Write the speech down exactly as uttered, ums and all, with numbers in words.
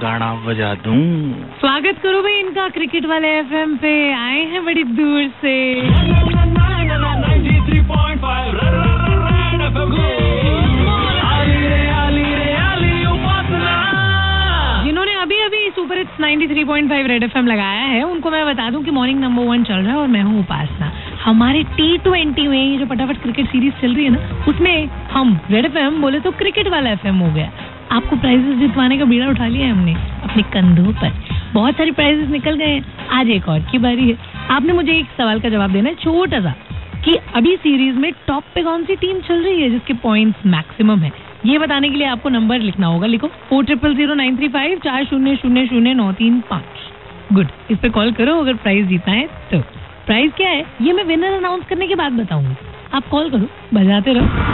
गाना बजा दूं। स्वागत करो भाई इनका क्रिकेट वाले एफएम पे, आए हैं बड़ी दूर से। जिन्होंने अभी अभी सुपर हिट्स तिरानवे पॉइंट फाइव रेड एफएम लगाया है, उनको मैं बता दूं कि मॉर्निंग नंबर वन चल रहा है और मैं हूं उपासना। हमारे टी ट्वेंटी में ये जो फटाफट क्रिकेट सीरीज चल रही है ना, उसमें हम रेड एफएम बोले तो क्रिकेट वाला एफएम हो गया। आपको प्राइजेस जितवाने का बीड़ा उठा लिया है हमने अपने कंधों पर। बहुत सारी प्राइजेस निकल गए हैं, आज एक और की बारी है। आपने मुझे एक सवाल का जवाब देना है छोटा सा, कि अभी सीरीज में टॉप पे कौन सी टीम चल रही है जिसके पॉइंट्स मैक्सिमम है। ये बताने के लिए आपको नंबर लिखना होगा, लिखो four triple zero nine three five, चार शून्य शून्य शून्य नौ तीन पाँच। गुड, इस पे कॉल करो अगर प्राइज जीतना है तो। प्राइज क्या है ये मैं विनर अनाउंस करने के बाद बताऊंगी, आप कॉल करो, बजाते रहो।